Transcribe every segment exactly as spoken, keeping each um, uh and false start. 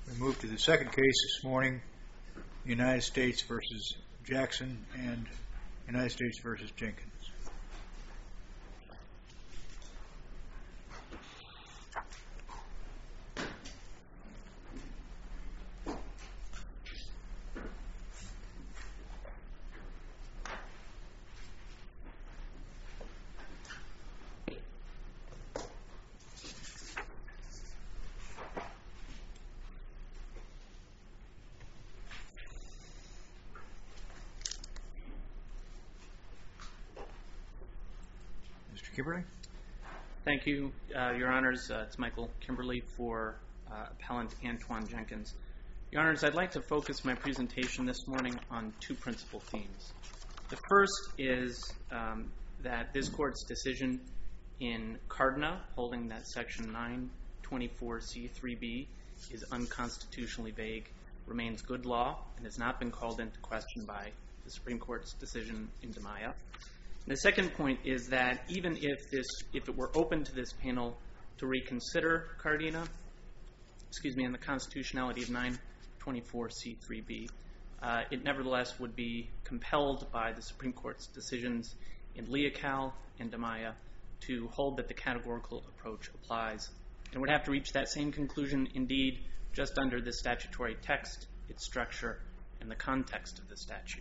We move to the second case this morning, United States v. Jackson and United States v. Jenkins. Mister Kimberly? Thank you, uh, Your Honors. Uh, it's Michael Kimberly for uh, Appellant Antoine Jenkins. Your Honors, I'd like to focus my presentation this morning on two principal themes. The first is um, that this Court's decision in Cardina, holding that Section nine twenty-four C three B is unconstitutionally vague, remains good law and has not been called into question by the Supreme Court's decision in DiMaia. The second point is that even if this, if it were open to this panel to reconsider Cardina, excuse me, and the constitutionality of nine twenty-four C three B, uh, it nevertheless would be compelled by the Supreme Court's decisions in Leocal and DiMaia to hold that the categorical approach applies, and would have to reach that same conclusion, indeed, just under the statutory text, its structure, and the context of the statute.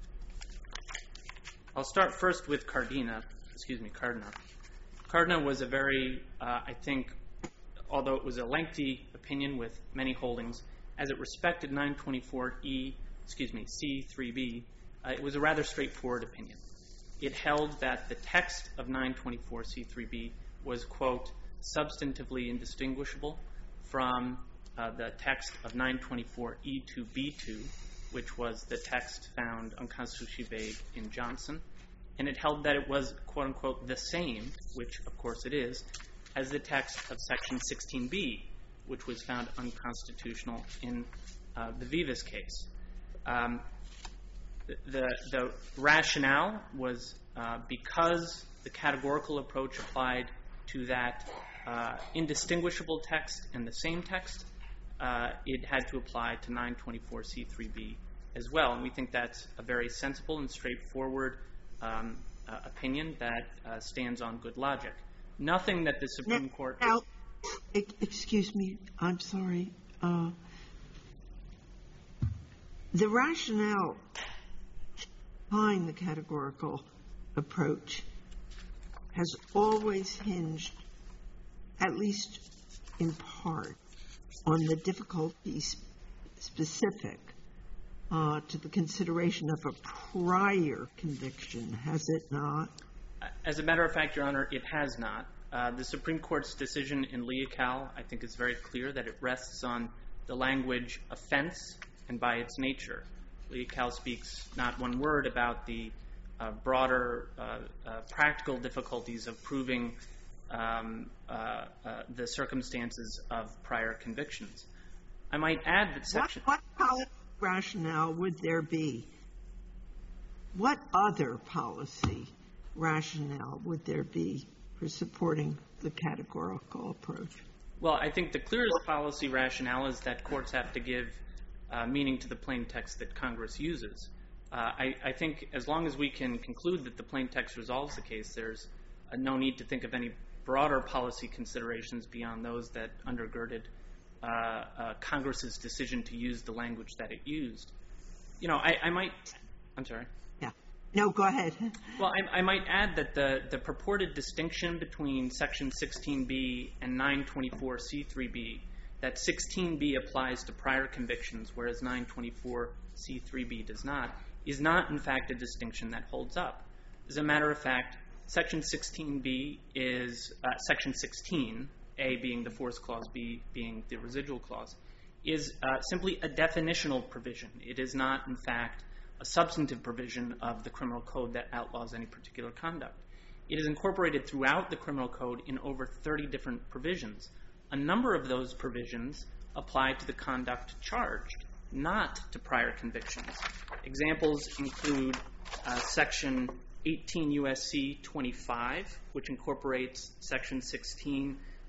I'll start first with Cardina, excuse me, Cardina. Cardina was a very, uh, I think, although it was a lengthy opinion with many holdings, as it respected nine twenty-four E, excuse me, C three B, uh, it was a rather straightforward opinion. It held that the text of nine twenty-four C three B was, quote, substantively indistinguishable from uh, the text of nine twenty-four E two B two, which was the text found unconstitutionally vague in Johnson. And it held that it was, quote unquote, the same, which of course it is, as the text of Section sixteen B, which was found unconstitutional in uh, the Vivas case. Um, the, the, the rationale was uh, because the categorical approach applied to that uh, indistinguishable text and the same text, uh, it had to apply to nine twenty-four C three B as well. And we think that's a very sensible and straightforward um, uh, opinion that uh, stands on good logic. Nothing that the Supreme now, Court... Now, excuse me, I'm sorry. Uh, the rationale behind the categorical approach has always hinged, at least in part, on the difficulties specific uh, to the consideration of a prior conviction, has it not? As a matter of fact, Your Honor, it has not. Uh, the Supreme Court's decision in Leocal, I think, is very clear that it rests on the language offense and by its nature. Leocal speaks not one word about the uh, broader uh, uh, practical difficulties of proving um, uh, uh, the circumstances of prior convictions. I might add that section... What, what policy rationale would there be? What other policy rationale would there be for supporting the categorical approach? Well, I think the clearest policy rationale is that courts have to give uh, meaning to the plain text that Congress uses. Uh, I, I think as long as we can conclude that the plain text resolves the case, there's uh, no need to think of any broader policy considerations beyond those that undergirded uh, uh, Congress's decision to use the language that it used. You know, I, I might... I'm sorry. Yeah. No, go ahead. Well, I, I might add that the, the purported distinction between Section sixteen B and nine twenty-four C three B, that sixteen B applies to prior convictions, whereas nine twenty-four C three B does not, is not, in fact, a distinction that holds up. As a matter of fact, Section sixteen B is, uh, Section sixteen, A being the force clause, B being the residual clause, is uh, simply a definitional provision. It is not, in fact, a substantive provision of the criminal code that outlaws any particular conduct. It is incorporated throughout the criminal code in over thirty different provisions. A number of those provisions apply to the conduct charged, not to prior convictions. Examples include uh, Section eighteen U S C twenty-five, which incorporates Section sixteen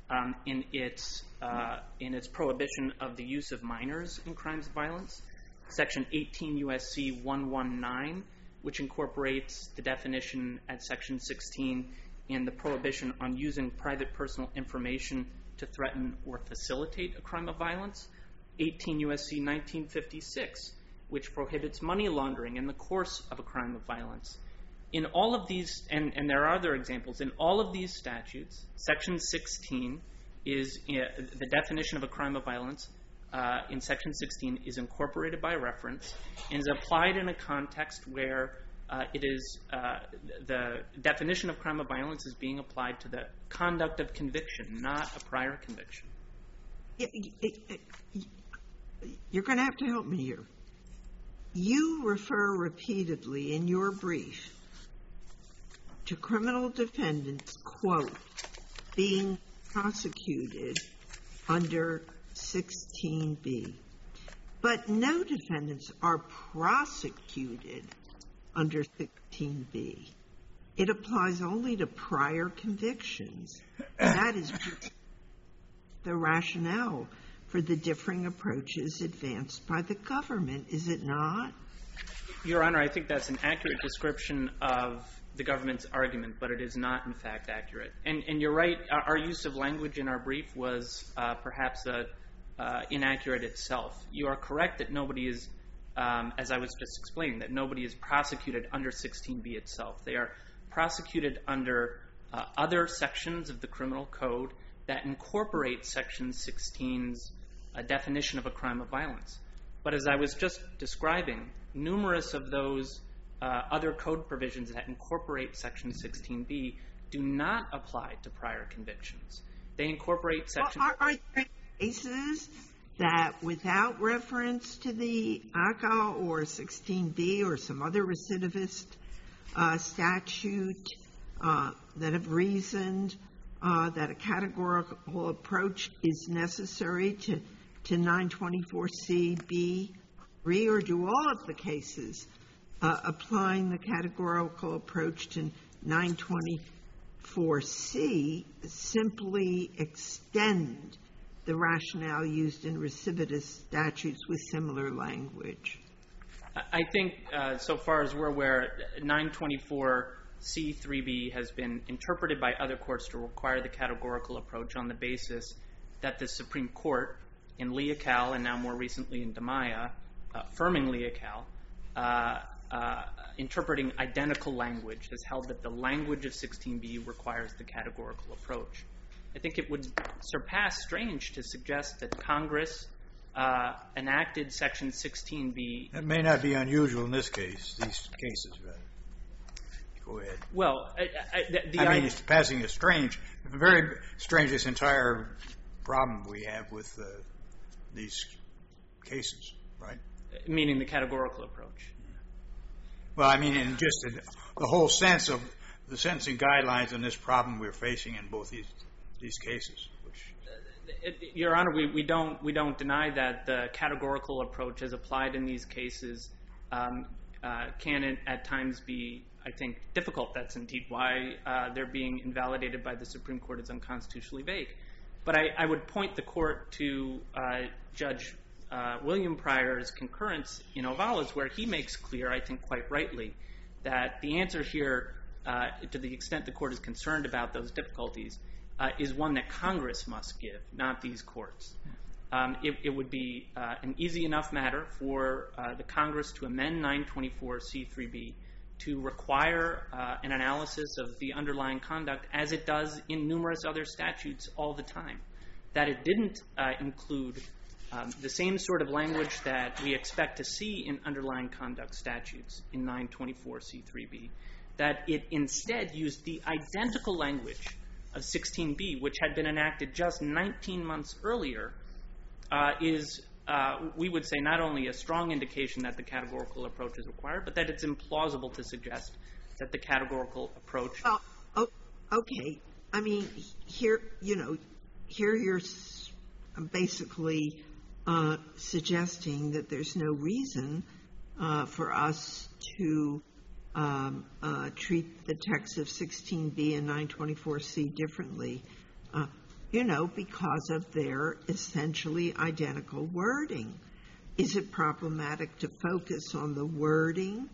um, in its uh, in its prohibition of the use of minors in crimes of violence. Section eighteen U S C one nineteen, which incorporates the definition at Section sixteen in the prohibition on using private personal information to threaten or facilitate a crime of violence. eighteen U S C nineteen fifty-six, which prohibits money laundering in the course of a crime of violence. In all of these, and, and there are other examples, in all of these statutes, Section sixteen is, uh, the definition of a crime of violence uh, in Section sixteen is incorporated by reference and is applied in a context where uh, it is, uh, the definition of crime of violence is being applied to the conduct of conviction, not a prior conviction. You're going to have to help me here. You refer repeatedly in your brief to criminal defendants, quote, being prosecuted under sixteen B. But no defendants are prosecuted under sixteen B. It applies only to prior convictions. That is the rationale for the differing approaches advanced by the government, is it not? Your Honor, I think that's an accurate description of the government's argument, but it is not, in fact, accurate. And, and you're right, our use of language in our brief was uh, perhaps uh, uh, inaccurate itself. You are correct that nobody is, um, as I was just explaining, that nobody is prosecuted under sixteen B itself. They are prosecuted under uh, other sections of the criminal code that incorporate Section sixteen's uh, definition of a crime of violence. But as I was just describing, numerous of those uh, other code provisions that incorporate Section sixteen B do not apply to prior convictions. They incorporate Section... Well, are, are there cases that without reference to the A C A or sixteen B or some other recidivist uh, statute uh, that have reasoned Uh, that a categorical approach is necessary to, to nine twenty-four C B three, or do all of the cases uh, applying the categorical approach to nine twenty-four C simply extend the rationale used in recidivist statutes with similar language? I think, uh, so far as we're aware, nine twenty-four C three B has been interpreted by other courts to require the categorical approach on the basis that the Supreme Court in Leocal and now more recently in DiMaia, uh, affirming Leocal, uh, uh, interpreting identical language, has held that the language of sixteen B requires the categorical approach. I think it would surpass strange to suggest that Congress uh, enacted Section sixteen B. That may not be unusual in this case, these cases, rather. Go ahead. Well, I, I, the, the I mean, idea, it's passing is strange. Very strange, this entire problem we have with uh, these cases, right? meaning the categorical approach. Well, I mean, in just the, the whole sense of the sentencing guidelines and this problem we're facing in both these these cases. Which, Your Honor, we, we don't we don't deny that the categorical approach as applied in these cases um, uh, can at times be, I think, difficult. That's indeed why uh, they're being invalidated by the Supreme Court as unconstitutionally vague. But I, I would point the court to uh, Judge uh, William Pryor's concurrence in Ovalas, where he makes clear, I think quite rightly, that the answer here, uh, to the extent the court is concerned about those difficulties, uh, is one that Congress must give, not these courts. Um, it, it would be uh, an easy enough matter for uh, the Congress to amend nine twenty-four C three B to require uh, an analysis of the underlying conduct, as it does in numerous other statutes all the time. That it didn't uh, include um, the same sort of language that we expect to see in underlying conduct statutes in nine twenty-four C three B. That it instead used the identical language of sixteen B, which had been enacted just nineteen months earlier, uh, is Uh, we would say not only a strong indication that the categorical approach is required, but that it's implausible to suggest that the categorical approach... Well, oh, okay. I mean, here, you know, here you're basically uh, suggesting that there's no reason uh, for us to um, uh, treat the text of sixteen B and nine twenty-four C differently. Uh, you know, because of their essentially identical wording. Is it problematic to focus on the wording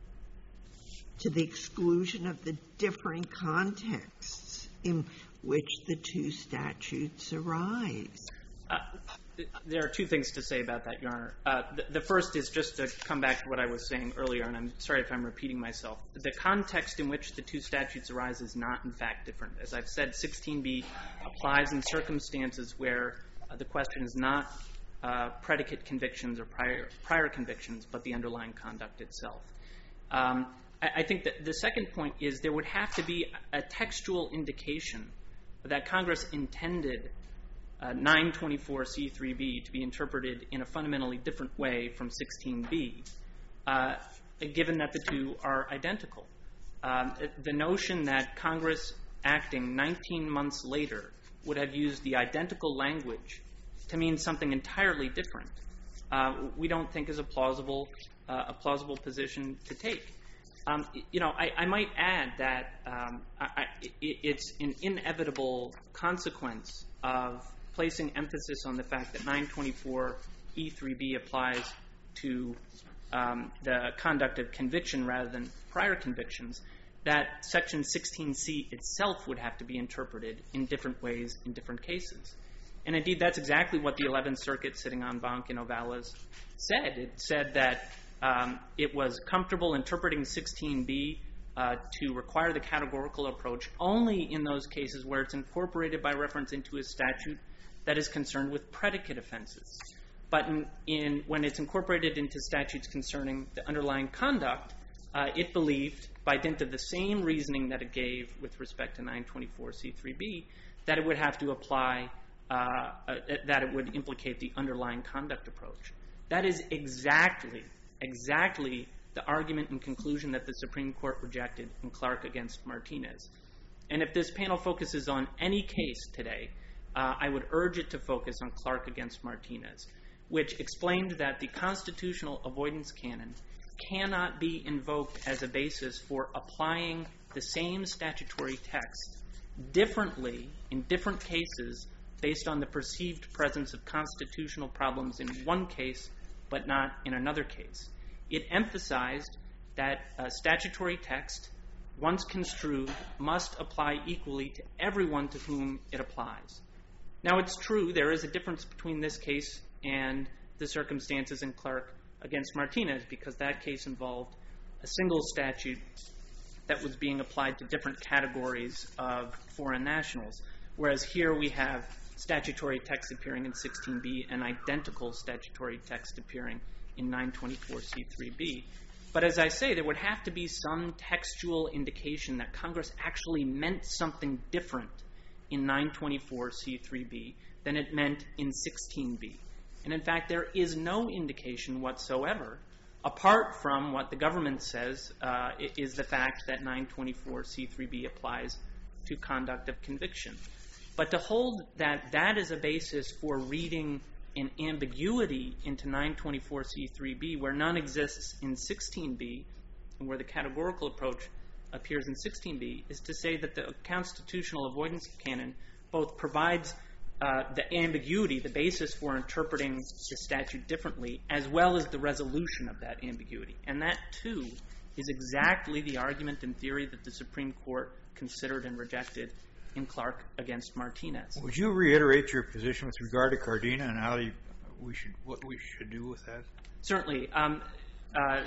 to the exclusion of the differing contexts in which the two statutes arise? Uh, there are two things to say about that, Your Honor. Uh, the, the first is just to come back to what I was saying earlier, and I'm sorry if I'm repeating myself. The context in which the two statutes arise is not, in fact, different. As I've said, sixteen B applies in circumstances where uh, the question is not uh, predicate convictions or prior, prior convictions, but the underlying conduct itself. Um, I, I think that the second point is there would have to be a textual indication that Congress intended Uh, nine twenty-four C three B to be interpreted in a fundamentally different way from sixteen B, uh, given that the two are identical. Um, the notion that Congress, acting nineteen months later, would have used the identical language to mean something entirely different, uh, we don't think is a plausible, uh, a plausible position to take. Um, you know, I, I might add that um, I, I, it, it's an inevitable consequence of placing emphasis on the fact that nine twenty-four E three B applies to um, the conduct of conviction rather than prior convictions, that Section sixteen C itself would have to be interpreted in different ways in different cases. And indeed, that's exactly what the eleventh Circuit, sitting en banc in Ovalas, said. It said that um, it was comfortable interpreting sixteen B uh, to require the categorical approach only in those cases where it's incorporated by reference into a statute that is concerned with predicate offenses. But in, in, when it's incorporated into statutes concerning the underlying conduct, uh, it believed, by dint of the same reasoning that it gave with respect to nine twenty-four C three B, that it would have to apply, uh, uh, that it would implicate the underlying conduct approach. That is exactly, exactly the argument and conclusion that the Supreme Court rejected in Clark against Martinez. And if this panel focuses on any case today, Uh, I would urge it to focus on Clark against Martinez, which explained that the constitutional avoidance canon cannot be invoked as a basis for applying the same statutory text differently in different cases based on the perceived presence of constitutional problems in one case but not in another case. It emphasized that uh, statutory text, once construed, must apply equally to everyone to whom it applies. Now, it's true there is a difference between this case and the circumstances in Clark against Martinez, because that case involved a single statute that was being applied to different categories of foreign nationals, whereas here we have statutory text appearing in sixteen B and identical statutory text appearing in nine twenty-four C three B. But as I say, there would have to be some textual indication that Congress actually meant something different in nine twenty-four C three B than it meant in sixteen B. And in fact, there is no indication whatsoever, apart from what the government says uh, is the fact that nine twenty-four C three B applies to conduct of conviction. But to hold that that is a basis for reading an ambiguity into nine twenty-four C three B where none exists in sixteen B, and where the categorical approach appears in sixteen B, is to say that the constitutional avoidance canon both provides uh, the ambiguity, the basis for interpreting the statute differently, as well as the resolution of that ambiguity. And that, too, is exactly the argument and theory that the Supreme Court considered and rejected in Clark against Martinez. Would you reiterate your position with regard to Cardina and how you, we should, what we should do with that? Certainly. Um, uh,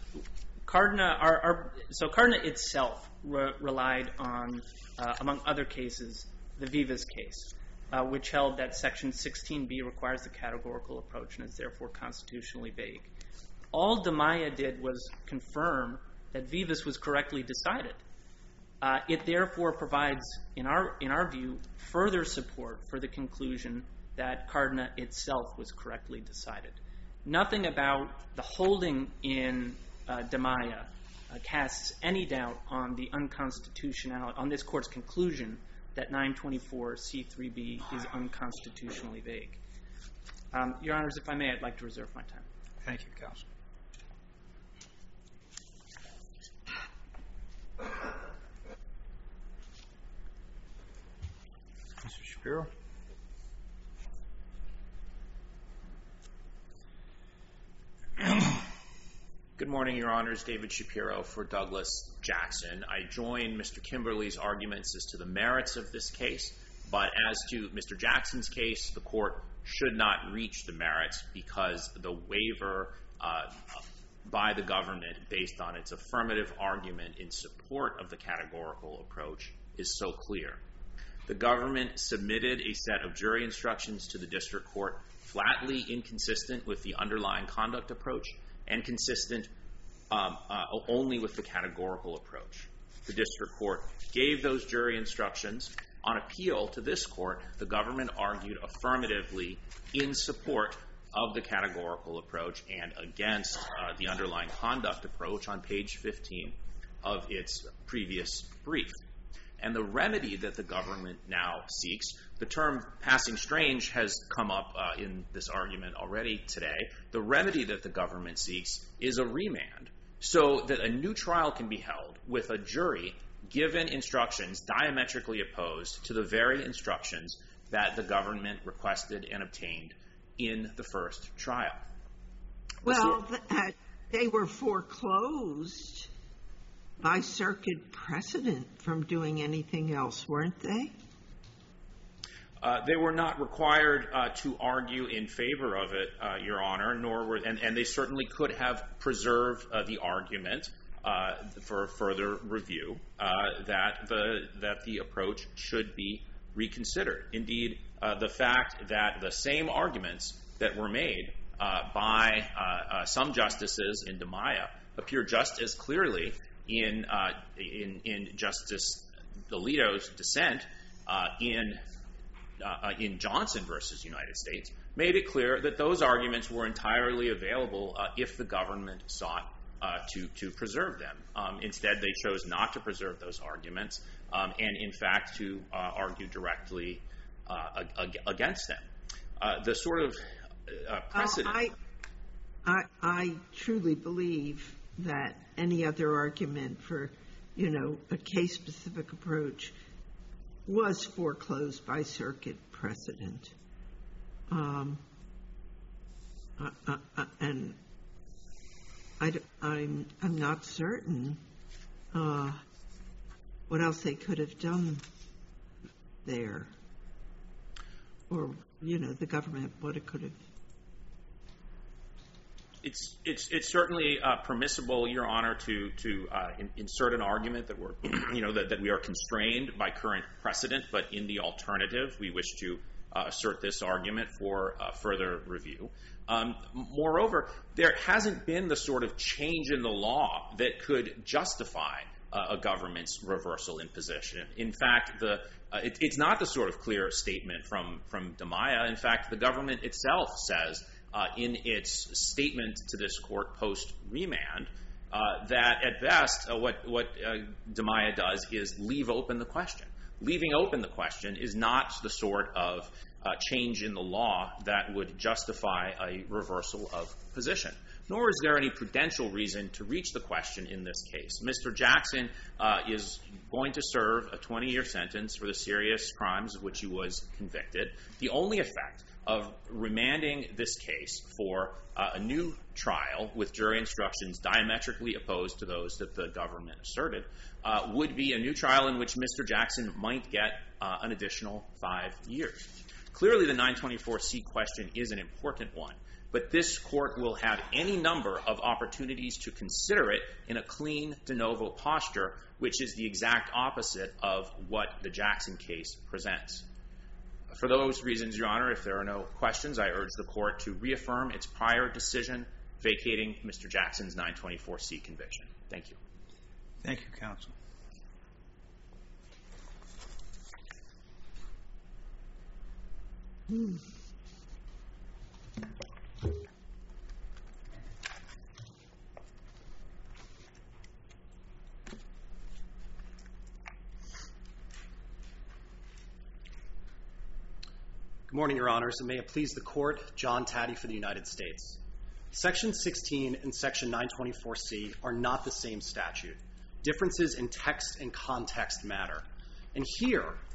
Cardina, our, our, so Cardina itself re- relied on, uh, among other cases, the Vivas case, uh, which held that Section sixteen B requires the categorical approach and is therefore constitutionally vague. All DiMaia did was confirm that Vivas was correctly decided. Uh, it therefore provides, in our in our view, further support for the conclusion that Cardina itself was correctly decided. Nothing about the holding in uh, DiMaia uh, casts any doubt on the unconstitutionality, on this court's conclusion that nine twenty-four C three B is unconstitutionally vague. Um, Your Honors, if I may, I'd like to reserve my time. Thank you, Counsel. Mister Schwartz. Shapiro. Good morning, Your Honors. David Shapiro for Douglas Jackson. I join Mister Kimberly's arguments as to the merits of this case, but as to Mister Jackson's case, the court should not reach the merits because the waiver uh, by the government based on its affirmative argument in support of the categorical approach is so clear. The government submitted a set of jury instructions to the district court flatly inconsistent with the underlying conduct approach and consistent um, uh, only with the categorical approach. The district court gave those jury instructions. On appeal to this court, the government argued affirmatively in support of the categorical approach and against uh, the underlying conduct approach on page fifteen of its previous brief. And the remedy that the government now seeks, the term passing strange has come up uh, in this argument already today. The remedy that the government seeks is a remand so that a new trial can be held with a jury given instructions diametrically opposed to the very instructions that the government requested and obtained in the first trial. Well, uh, they were foreclosed by circuit precedent from doing anything else, weren't they? Uh, they were not required uh, to argue in favor of it, uh, Your Honor, nor were, and, and they certainly could have preserved uh, the argument uh, for further review uh, that the that the approach should be reconsidered. Indeed, uh, the fact that the same arguments that were made uh, by uh, uh, some justices in DiMaia appear just as clearly in uh, in, in Justice Alito's dissent uh, in uh, in Johnson versus United States, made it clear that those arguments were entirely available uh, if the government sought uh, to to preserve them. Um, instead, they chose not to preserve those arguments um, and, in fact, to uh, argue directly uh, ag- against them. Uh, the sort of uh, precedent. Uh, I, I, I truly believe that any other argument for, you know, a case-specific approach was foreclosed by circuit precedent. Um, uh, uh, uh, and I, I'm, I'm not certain uh, what else they could have done there. Or, you know, the government, what it could have. It's it's it's certainly uh, permissible, Your Honor, to to uh, in, insert an argument that we're you know that, that we are constrained by current precedent, but in the alternative, we wish to uh, assert this argument for uh, further review. Um, moreover, there hasn't been the sort of change in the law that could justify uh, a government's reversal in position. In fact, the uh, it, it's not the sort of clear statement from from DiMaia. In fact, the government itself says. Uh, in its statement to this court post-remand, uh, that at best uh, what, what uh, DiMaia does is leave open the question. Leaving open the question is not the sort of uh, change in the law that would justify a reversal of position. Nor is there any prudential reason to reach the question in this case. Mister Jackson uh, is going to serve a twenty-year sentence for the serious crimes of which he was convicted. The only effect of remanding this case for uh, a new trial with jury instructions diametrically opposed to those that the government asserted uh, would be a new trial in which Mister Jackson might get uh, an additional five years. Clearly, the nine twenty-four C question is an important one, but this court will have any number of opportunities to consider it in a clean de novo posture, which is the exact opposite of what the Jackson case presents. For those reasons, Your Honor, if there are no questions, I urge the court to reaffirm its prior decision vacating Mister Jackson's nine twenty-four C conviction. Thank you. Thank you, counsel. Hmm. Good morning, Your Honors, and may it please the Court, John Taddy for the United States. Section sixteen and Section nine twenty-four C are not the same statute. Differences in text and context matter. And here,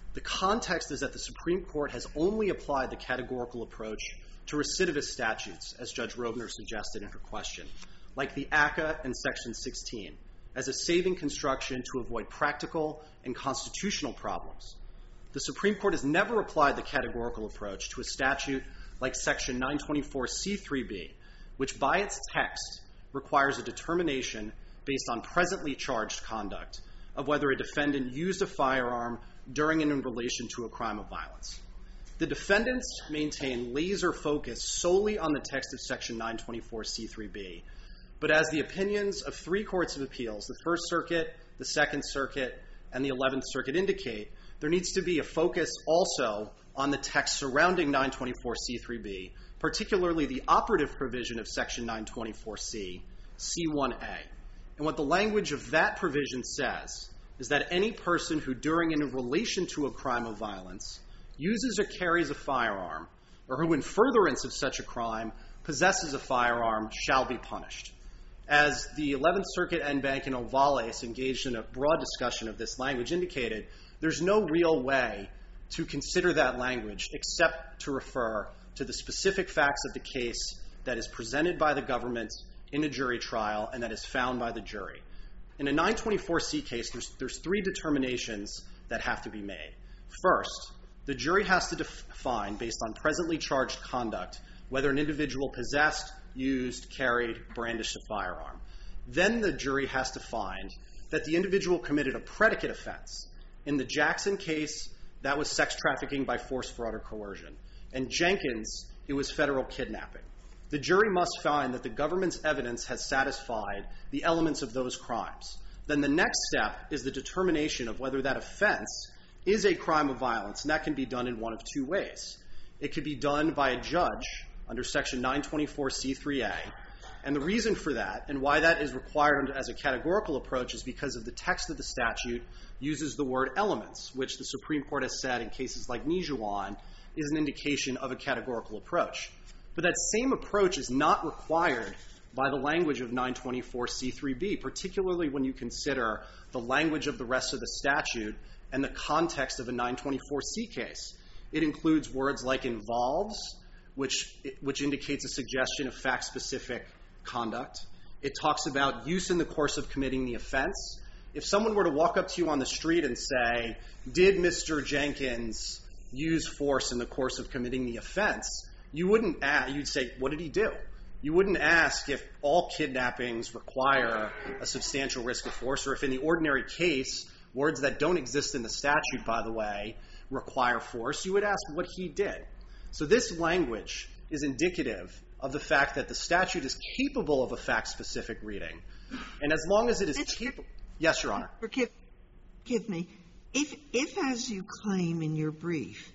The context is that the Supreme Court has only applied the categorical approach to recidivist statutes, as Judge Robner suggested in her question, like the A C C A and Section sixteen, as a saving construction to avoid practical and constitutional problems. The Supreme Court has never applied the categorical approach to a statute like Section nine twenty-four C three B, which by its text requires a determination based on presently charged conduct of whether a defendant used a firearm during and in relation to a crime of violence. The defendants maintain laser focus solely on the text of Section nine twenty-four C three B, but as the opinions of three courts of appeals, the First Circuit, the Second Circuit, and the Eleventh Circuit indicate, there needs to be a focus also on the text surrounding nine twenty-four C three B, particularly the operative provision of Section nine twenty-four C, C one A. And what the language of that provision says is that any person who during and in relation to a crime of violence uses or carries a firearm, or who in furtherance of such a crime possesses a firearm, shall be punished. As the Eleventh Circuit en banc and Ovales engaged in a broad discussion of this language indicated, there's no real way to consider that language except to refer to the specific facts of the case that is presented by the government in a jury trial and that is found by the jury. In a nine twenty-four C case, there's, there's three determinations that have to be made. First, the jury has to define, based on presently charged conduct, whether an individual possessed, used, carried, brandished a firearm. Then the jury has to find that the individual committed a predicate offense. In the Jackson case, that was sex trafficking by force, fraud, or coercion. In Jenkins, it was federal kidnapping. The jury must find that the government's evidence has satisfied the elements of those crimes. Then the next step is the determination of whether that offense is a crime of violence, and that can be done in one of two ways. It could be done by a judge under Section nine twenty-four C three A, and the reason for that, and why that is required as a categorical approach, is because of the text of the statute uses the word elements, which the Supreme Court has said in cases like Nijuan is an indication of a categorical approach. But that same approach is not required by the language of nine twenty-four C three B, particularly when you consider the language of the rest of the statute and the context of a nine twenty-four C case. It includes words like involves, which, which indicates a suggestion of fact-specific conduct. It talks about use in the course of committing the offense. If someone were to walk up to you on the street and say, did Mister Jenkins use force in the course of committing the offense, you wouldn't ask, you'd say, what did he do? You wouldn't ask if all kidnappings require a substantial risk of force, or if in the ordinary case, words that don't exist in the statute, by the way, require force. You would ask what he did. So this language is indicative of the fact that the statute is capable of a fact-specific reading. And as long as it is capable... Yes, Your Honor. Forgive, forgive me. If, if, as you claim in your brief,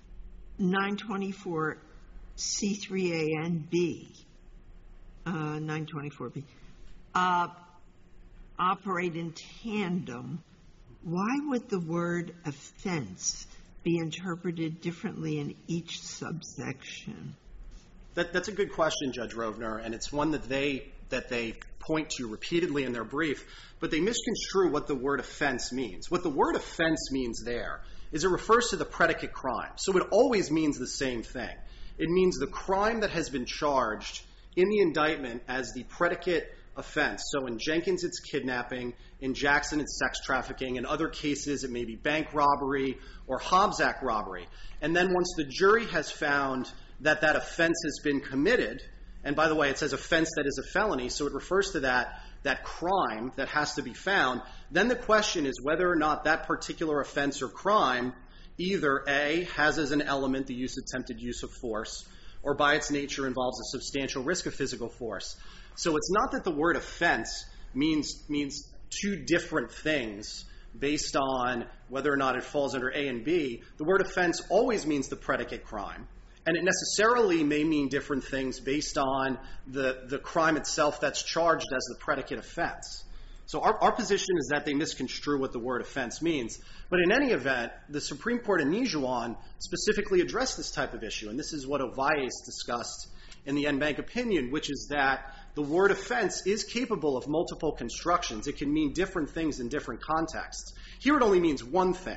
nine twenty-four C three A and B, uh, nine twenty-four B, uh, operate in tandem, why would the word offense be interpreted differently in each subsection? That, that's a good question, Judge Rovner, and it's one that they that they point to repeatedly in their brief, but they misconstrue what the word offense means. What the word offense means there is it refers to the predicate crime. So it always means the same thing. It means the crime that has been charged in the indictment as the predicate offense. So in Jenkins, it's kidnapping. In Jackson, it's sex trafficking. In other cases, it may be bank robbery or Hobbs Act robbery. And then once the jury has found that that offense has been committed, and by the way, it says offense that is a felony, so it refers to that, that crime that has to be found, then the question is whether or not that particular offense or crime either A, has as an element the use attempted use of force, or by its nature involves a substantial risk of physical force. So it's not that the word offense means means two different things based on whether or not it falls under A and B. The word offense always means the predicate crime. And it necessarily may mean different things based on the, the crime itself that's charged as the predicate offense. So our, our position is that they misconstrue what the word offense means. But in any event, the Supreme Court in Nijuan specifically addressed this type of issue. And this is what Ovais discussed in the en banc opinion, which is that the word offense is capable of multiple constructions. It can mean different things in different contexts. Here it only means one thing.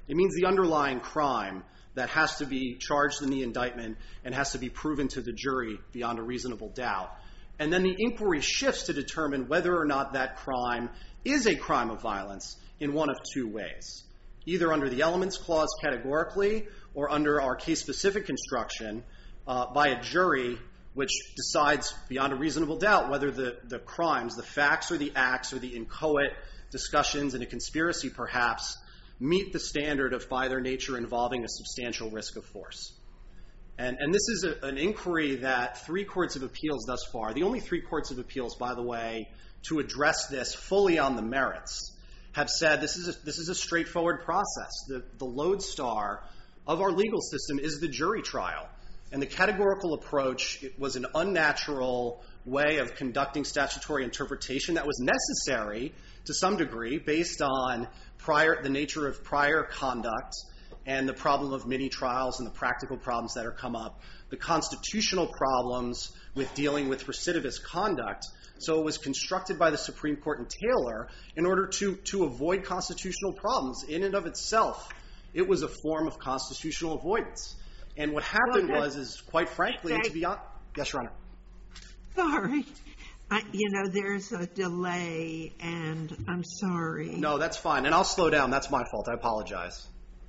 It means the underlying crime that has to be charged in the indictment and has to be proven to the jury beyond a reasonable doubt. And then the inquiry shifts to determine whether or not that crime is a crime of violence in one of two ways. Either under the Elements Clause categorically or under our case-specific construction uh, by a jury which decides beyond a reasonable doubt whether the, the crimes, the facts or the acts or the inchoate discussions in a conspiracy perhaps meet the standard of by their nature involving a substantial risk of force. And, and this is a, an inquiry that three courts of appeals thus far, the only three courts of appeals, by the way, to address this fully on the merits, have said this is a, this is a straightforward process. The, the lodestar of our legal system is the jury trial. And the categorical approach was an unnatural way of conducting statutory interpretation that was necessary to some degree based on prior, the nature of prior conduct and the problem of mini-trials and the practical problems that are come up, the constitutional problems with dealing with recidivist conduct. So it was constructed by the Supreme Court in Taylor in order to, to avoid constitutional problems. In and of itself, it was a form of constitutional avoidance. And what happened well, was, is quite frankly, okay. to be honest, yes, Your Honor. Sorry. I, you know, there's a delay, and I'm sorry. No, that's fine. And I'll slow down. That's my fault. I apologize.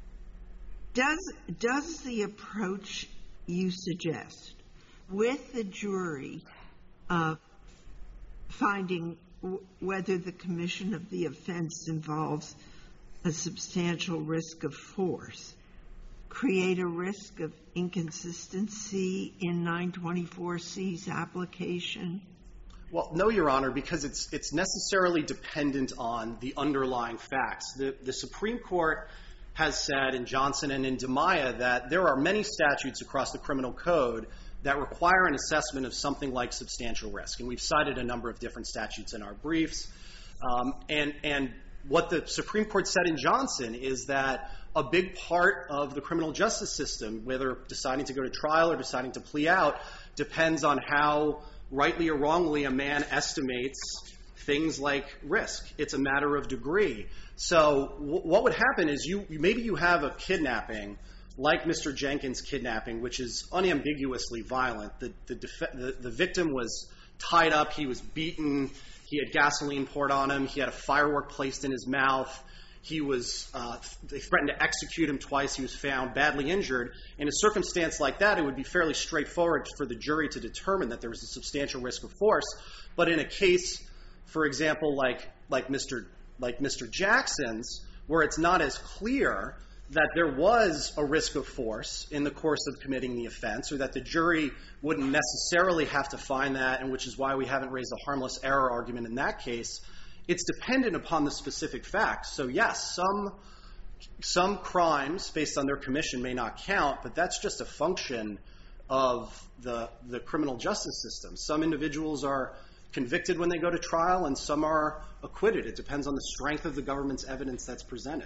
Does does the approach you suggest with the jury uh, finding w- whether the commission of the offense involves a substantial risk of force create a risk of inconsistency in nine twenty-four C's application? Well, no, Your Honor, because it's it's necessarily dependent on the underlying facts. The, the Supreme Court has said in Johnson and in DiMaia that there are many statutes across the criminal code that require an assessment of something like substantial risk. And we've cited a number of different statutes in our briefs. Um, and, and what the Supreme Court said in Johnson is that a big part of the criminal justice system, whether deciding to go to trial or deciding to plea out, depends on how rightly or wrongly a man estimates things like risk. It's a matter of degree. So w- what would happen is you maybe you have a kidnapping like Mister Jenkins' kidnapping, which is unambiguously violent. The, the, def- the, the victim was tied up. He was beaten. He had gasoline poured on him. He had a firework placed in his mouth. He was, uh, they threatened to execute him twice. He was found badly injured. In a circumstance like that, it would be fairly straightforward for the jury to determine that there was a substantial risk of force. But in a case, for example, like, like Mister like Mister Jackson's, where it's not as clear that there was a risk of force in the course of committing the offense, or that the jury wouldn't necessarily have to find that, and which is why we haven't raised a harmless error argument in that case, it's dependent upon the specific facts. So yes, some some crimes based on their commission may not count, but that's just a function of the the criminal justice system. Some individuals are convicted when they go to trial, and some are acquitted. It depends on the strength of the government's evidence that's presented.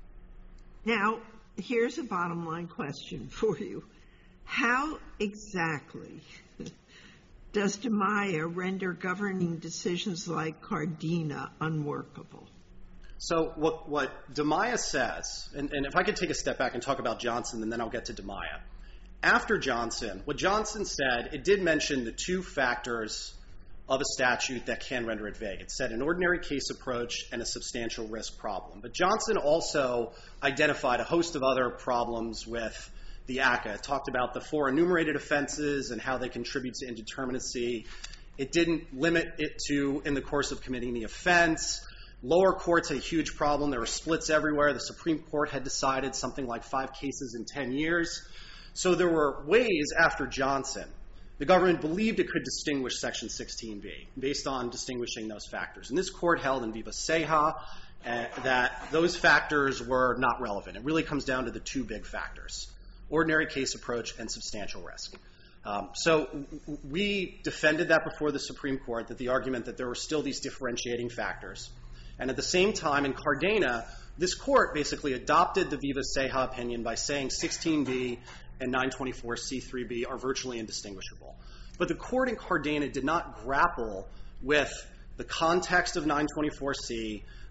Now, here's a bottom line question for you. How exactly does DiMaia render governing decisions like Cardina unworkable? So what, what DiMaia says, and, and if I could take a step back and talk about Johnson, and then I'll get to DiMaia. After Johnson, what Johnson said, it did mention the two factors of a statute that can render it vague. It said an ordinary case approach and a substantial risk problem. But Johnson also identified a host of other problems with the A C C A. It talked about the four enumerated offenses and how they contribute to indeterminacy. It didn't limit it to in the course of committing the offense. Lower courts had a huge problem. There were splits everywhere. The Supreme Court had decided something like five cases in ten years. So there were ways after Johnson the government believed it could distinguish Section sixteen B based on distinguishing those factors. And this court held in Viva Ceja uh, that those factors were not relevant. It really comes down to the two big factors, ordinary case approach and substantial risk. Um, so w- we defended that before the Supreme Court, that the argument that there were still these differentiating factors. And at the same time, in Cardena, this court basically adopted the Viva Ceja opinion by saying sixteen B and nine twenty-four C three B are virtually indistinguishable. But the court in Cardena did not grapple with the context of nine twenty-four C,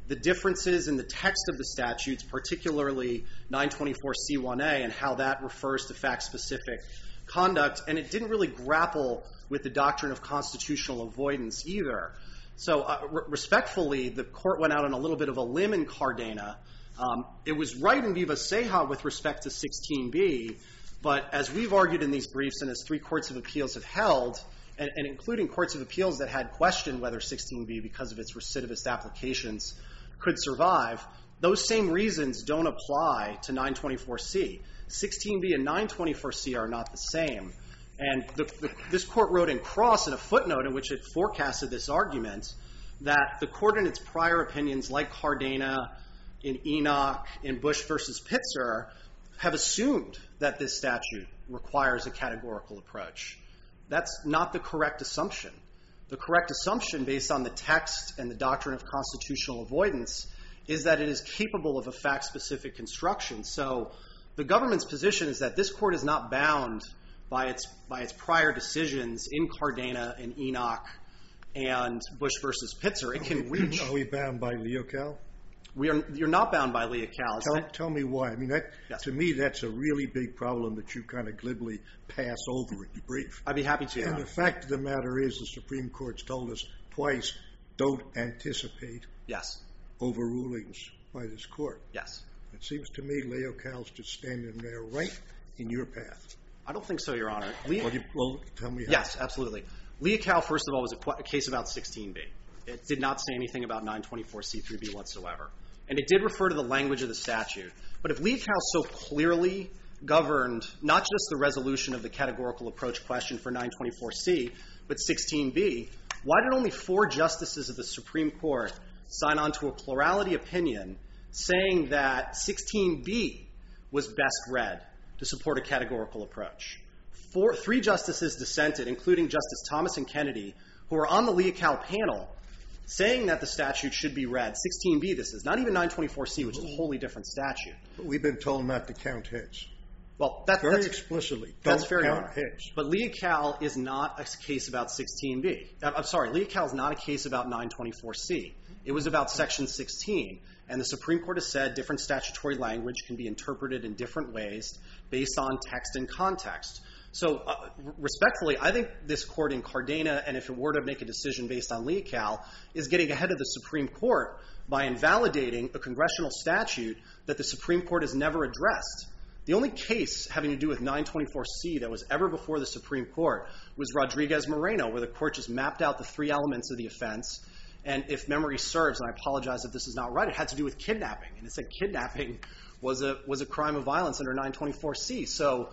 the differences in the text of the statutes, particularly nine twenty-four C one A and how that refers to fact-specific conduct, and it didn't really grapple with the doctrine of constitutional avoidance either. So uh, re- respectfully, the court went out on a little bit of a limb in Cardena. Um, it was right in Viva Ceja with respect to sixteen B, but as we've argued in these briefs and as three courts of appeals have held, and, and including courts of appeals that had questioned whether sixteen B, because of its recidivist applications, could survive, those same reasons don't apply to nine twenty-four C. sixteen B and nine twenty-four C are not the same. And the, the, this court wrote in Cross in a footnote in which it forecasted this argument that the court in its prior opinions, like Cardena, in Enoch, in Bush versus Pitzer, have assumed that this statute requires a categorical approach. That's not the correct assumption. The correct assumption, based on the text and the doctrine of constitutional avoidance, is that it is capable of a fact-specific construction. So the government's position is that this court is not bound by its by its prior decisions in Cardena and Enoch and Bush versus Pitzer. It can reach. Are we bound by Leocal? We are. You're not bound by Leocal. Tell, tell me why. I mean, that, Yes. to me, that's a really big problem that you kind of glibly pass over in your brief. I'd be happy to. Your And Honor. the fact of the matter is, the Supreme Court's told us twice, don't anticipate Yes. overrulings by this court. Yes. It seems to me Leocal's just standing there right in your path. I don't think so, Your Honor. Le- Well, you, well tell me how. Yes, absolutely. Leocal, first of all, was a, qu- a case about sixteen B. It did not say anything about nine twenty-four C three B whatsoever. And it did refer to the language of the statute. But if Leocal so clearly governed not just the resolution of the categorical approach question for nine twenty-four C, but sixteen B, why did only four justices of the Supreme Court sign on to a plurality opinion saying that sixteen B was best read to support a categorical approach? Four, three justices dissented, including Justice Thomas and Kennedy, who were on the Leocal panel, saying that the statute should be read. sixteen B, this is, not even nine twenty-four C, which is a wholly different statute. But we've been told not to count heads. Well, that, Very that's explicitly. that's Don't fair, Your count Honor. heads. But Leocal is not a case about sixteen B. I'm sorry, Leocal is not a case about nine twenty-four C. It was about Section sixteen. And the Supreme Court has said different statutory language can be interpreted in different ways based on text and context. So uh, respectfully, I think this court in Cardena, and if it were to make a decision based on Leocal, is getting ahead of the Supreme Court by invalidating a congressional statute that the Supreme Court has never addressed. The only case having to do with nine twenty-four C that was ever before the Supreme Court was Rodriguez-Moreno, where the court just mapped out the three elements of the offense. And if memory serves, and I apologize if this is not right, it had to do with kidnapping. And it said kidnapping was a was a crime of violence under nine twenty-four C. So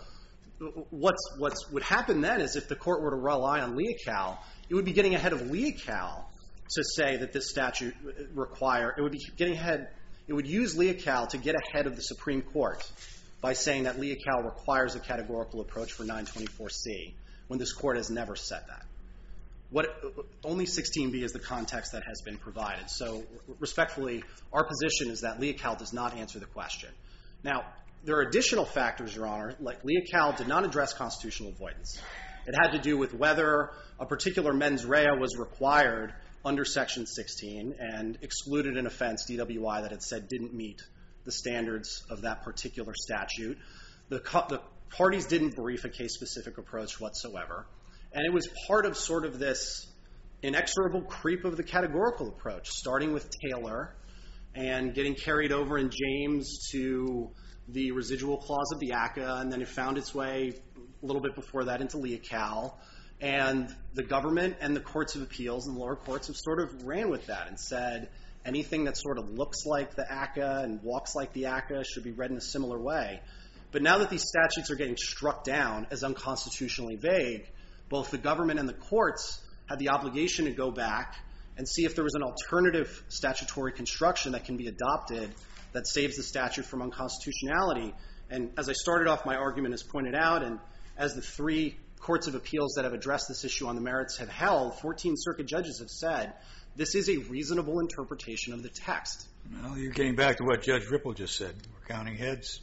what's what's would happen then is if the court were to rely on Leocal, it would be getting ahead of Leocal to say that this statute require, it would be getting ahead, it would use Leocal to get ahead of the Supreme Court by saying that Leocal requires a categorical approach for nine twenty-four C, when this court has never said that. What, only sixteen B is the context that has been provided. So respectfully, our position is that Leocal does not answer the question. Now, there are additional factors, Your Honor, like Leocal did not address constitutional avoidance. It had to do with whether a particular mens rea was required under Section sixteen and excluded an offense, D W I, that it said didn't meet the standards of that particular statute. The, the parties didn't brief a case-specific approach whatsoever. And it was part of sort of this inexorable creep of the categorical approach, starting with Taylor and getting carried over in James to the residual clause of the A C C A, and then it found its way a little bit before that into Leocal. And the government and the courts of appeals and the lower courts have sort of ran with that and said anything that sort of looks like the A C C A and walks like the A C C A should be read in a similar way. But now that these statutes are getting struck down as unconstitutionally vague, both the government and the courts had the obligation to go back and see if there was an alternative statutory construction that can be adopted that saves the statute from unconstitutionality. And as I started off, my argument has pointed out, and as the three courts of appeals that have addressed this issue on the merits have held, fourteen circuit judges have said, this is a reasonable interpretation of the text. Well, you're getting back to what Judge Ripple just said. We're counting heads.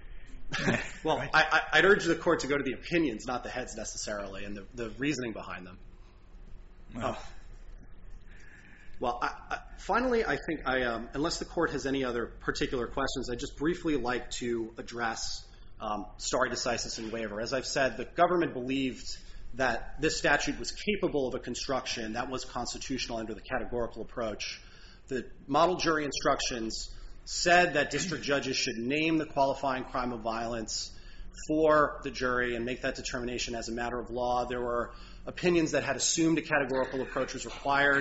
Well, Right. I, I, I'd urge the court to go to the opinions, not the heads necessarily, and the, the reasoning behind them. Well, Well, I, I, finally, I think, I, um, unless the court has any other particular questions, I'd just briefly like to address um, stare decisis and waiver. As I've said, the government believed that this statute was capable of a construction that was constitutional under the categorical approach. The model jury instructions said that district judges should name the qualifying crime of violence for the jury and make that determination as a matter of law. There were opinions that had assumed a categorical approach was required.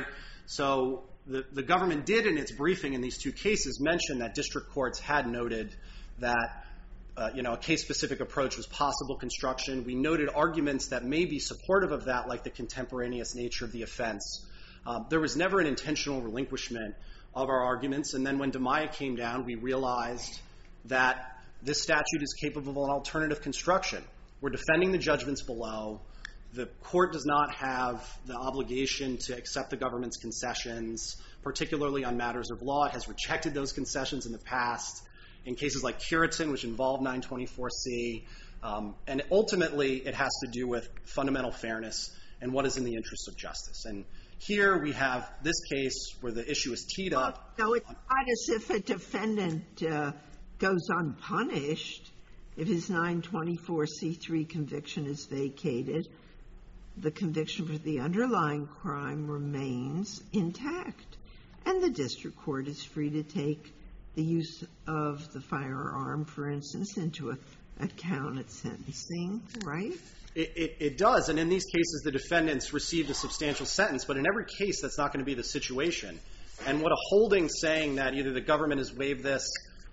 So the, the government did in its briefing in these two cases mention that district courts had noted that uh, you know, a case-specific approach was possible construction. We noted arguments that may be supportive of that, like the contemporaneous nature of the offense. Um, there was never an intentional relinquishment of our arguments. And then when DiMaia came down, we realized that this statute is capable of an alternative construction. We're defending the judgments below. The court does not have the obligation to accept the government's concessions, particularly on matters of law. It has rejected those concessions in the past in cases like Curitin, which involved nine twenty-four C. Um, and ultimately, it has to do with fundamental fairness and what is in the interest of justice. And here we have this case where the issue is teed up. So it's not as if a defendant uh, goes unpunished if his nine twenty-four C three conviction is vacated. The conviction for the underlying crime remains intact, and the district court is free to take the use of the firearm, for instance, into a, account at sentencing, right? It, it, it does, and in these cases, the defendants received a substantial sentence, but in every case, that's not going to be the situation. And what a holding saying that either the government has waived this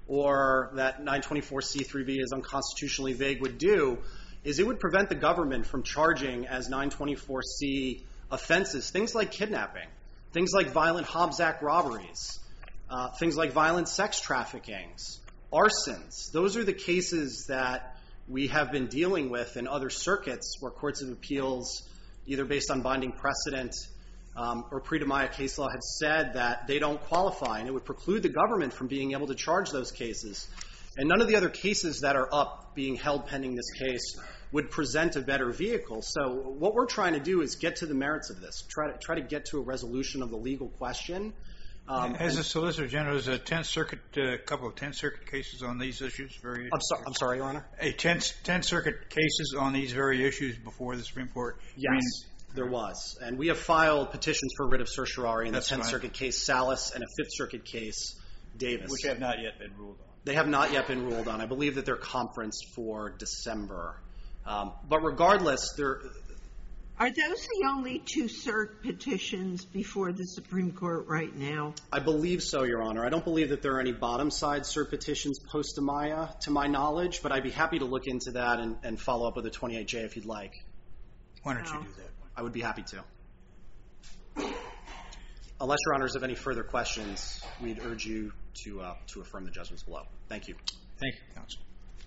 or that nine twenty-four C three B is unconstitutionally vague would do is it would prevent the government from charging as nine twenty-four C offenses things like kidnapping, things like violent Hobbs Act robberies, uh, things like violent sex traffickings, arsons. Those are the cases that we have been dealing with in other circuits where courts of appeals, either based on binding precedent um, or pre-DiMaia case law, have said that they don't qualify, and it would preclude the government from being able to charge those cases. And none of the other cases that are up being held pending this case would present a better vehicle. So what we're trying to do is get to the merits of this, try to try to get to a resolution of the legal question. Um, As a Solicitor General, is a Tenth Circuit, a uh, couple of Tenth Circuit cases on these issues? Very. I'm, so, I'm sorry, Your Honor? A Tenth, Tenth Circuit cases on these very issues before the Supreme Court? Yes, I mean, there was. And we have filed petitions for writ of certiorari in the Tenth fine. Circuit case Salas and a Fifth Circuit case Davis. Which have not yet been ruled on. They have not yet been ruled on. I believe that they're conferenced for December. Um, but regardless, they're... Are those the only two cert petitions before the Supreme Court right now? I believe so, Your Honor. I don't believe that there are any bottom-side cert petitions post-DiMaia, to my knowledge, but I'd be happy to look into that and, and follow up with a twenty-eight J if you'd like. Why don't you No. do that? I would be happy to. Unless Your Honors have any further questions, we'd urge you to uh, to affirm the judgments below. Thank you. Thank you, Counsel.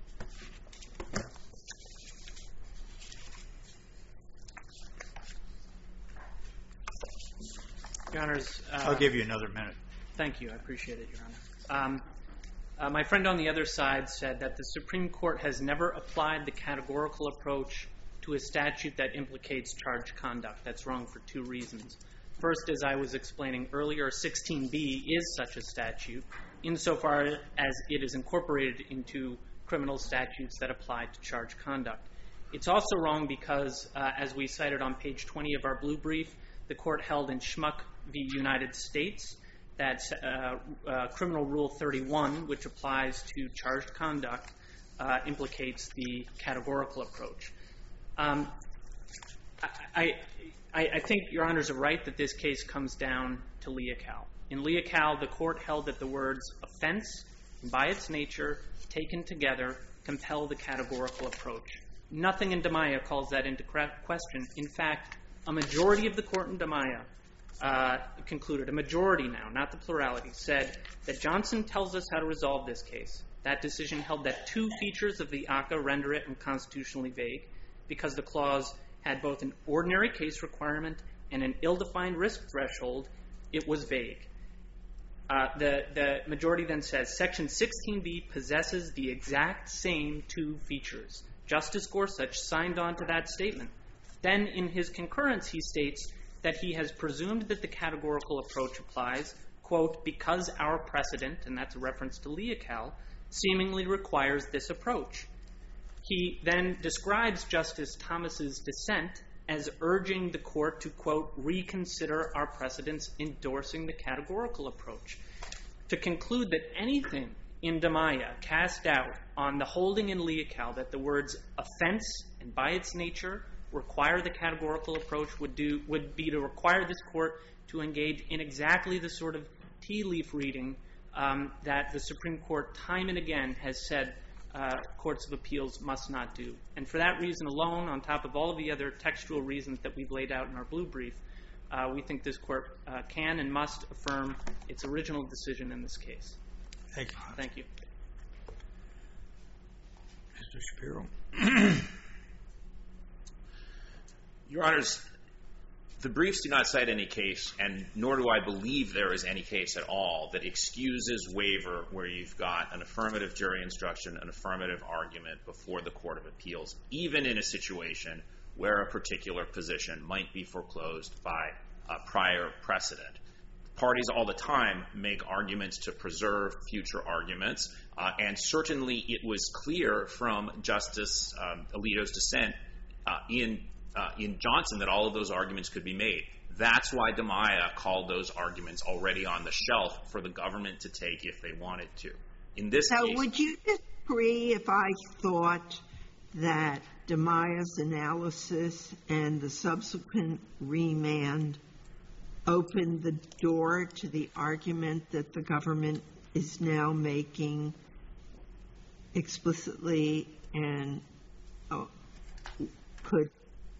Your Honors, uh, I'll give you another minute. Thank you. I appreciate it, Your Honor. Um, uh, my friend on the other side said that the Supreme Court has never applied the categorical approach to a statute that implicates charged conduct. That's wrong for two reasons. First, as I was explaining earlier, sixteen B is such a statute insofar as it is incorporated into criminal statutes that apply to charged conduct. It's also wrong because, uh, as we cited on page twenty of our blue brief, the court held in Schmuck v. United States that uh, uh, Criminal Rule thirty-one, which applies to charged conduct, uh, implicates the categorical approach. Um, I, I, I think Your Honors are right that this case comes down to Leocal. In Leocal, the court held that the words offense, by its nature, taken together, compel the categorical approach. Nothing in DiMaia calls that into question. In fact, a majority of the court in DiMaia uh, concluded, a majority now, not the plurality, said that Johnson tells us how to resolve this case. That decision held that two features of the A C C A render it unconstitutionally vague because the clause had both an ordinary case requirement and an ill-defined risk threshold. It was vague. Uh, the, the majority then says Section sixteen B possesses the exact same two features. Justice Gorsuch signed on to that statement. Then in his concurrence, he states that he has presumed that the categorical approach applies, quote, because our precedent, and that's a reference to Leocal, seemingly requires this approach. He then describes Justice Thomas's dissent as urging the court to, quote, reconsider our precedents endorsing the categorical approach. To conclude that anything in DiMaia cast doubt on the holding in Leocal that the words offense and by its nature require the categorical approach would do would be to require this court to engage in exactly the sort of tea leaf reading um, that the Supreme Court time and again has said uh, courts of appeals must not do. And for that reason alone, on top of all of the other textual reasons that we've laid out in our blue brief, uh, we think this court uh, can and must affirm its original decision in this case. Thank you. Thank you. Mister Shapiro. Your Honors, the briefs do not cite any case, and nor do I believe there is any case at all that excuses waiver where you've got an affirmative jury instruction, an affirmative argument before the Court of Appeals, even in a situation where a particular position might be foreclosed by a prior precedent. Parties all the time make arguments to preserve future arguments, uh, and certainly it was clear from Justice um, Alito's dissent uh, in uh, in Johnson that all of those arguments could be made. That's why DiMaia called those arguments already on the shelf for the government to take if they wanted to. In this So case, would you disagree if I thought that DiMaia's analysis and the subsequent remand opened the door to the argument that the government is now making explicitly and uh, could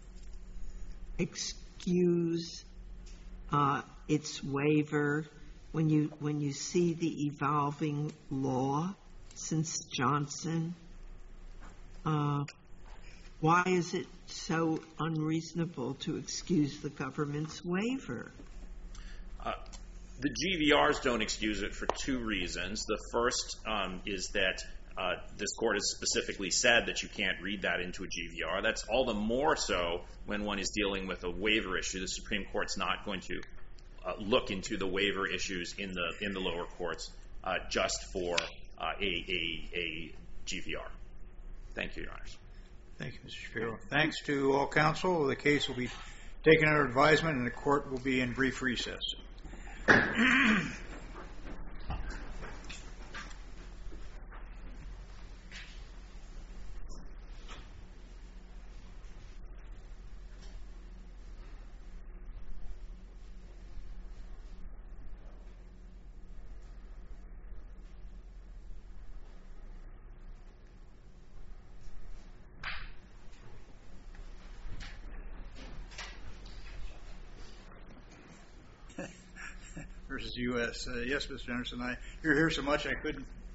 excuse uh, its waiver when you when you see the evolving law since Johnson? Uh, why is it so unreasonable to excuse the government's waiver? Uh, the G V Rs don't excuse it for two reasons. The first um, is that uh, this court has specifically said that you can't read that into a G V R. That's all the more so when one is dealing with a waiver issue. The Supreme Court's not going to uh, look into the waiver issues in the in the lower courts uh, just for uh, a, a, a G V R. Thank you, Your Honors. Thank you, Mister Shapiro. Thanks to all counsel. The case will be taken under advisement, and the court will be in brief recess. Versus U S Uh, yes, Mister Anderson, I, you're here so much I couldn't